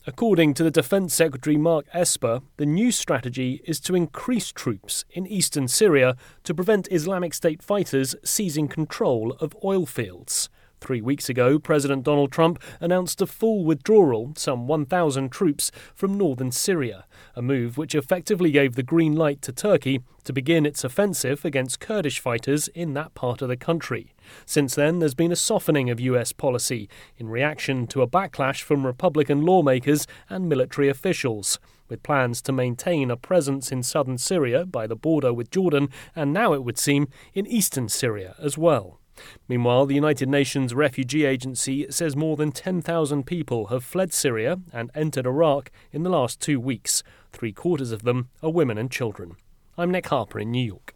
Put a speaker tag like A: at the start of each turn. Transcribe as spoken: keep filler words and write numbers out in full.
A: According to the Defence Secretary Mark Esper, the new strategy is to increase troops in eastern Syria to prevent Islamic State fighters seizing control of oil fields. Three weeks ago, President Donald Trump announced a full withdrawal, some one thousand troops, from northern Syria, a move which effectively gave the green light to Turkey to begin its offensive against Kurdish fighters in that part of the country. Since then, there's been a softening of U S policy in reaction to a backlash from Republican lawmakers and military officials, with plans to maintain a presence in southern Syria by the border with Jordan, and now it would seem in eastern Syria as well. Meanwhile, the United Nations Refugee Agency says more than ten thousand people have fled Syria and entered Iraq in the last two weeks. Three quarters of them are women and children. I'm Nick Harper in New York.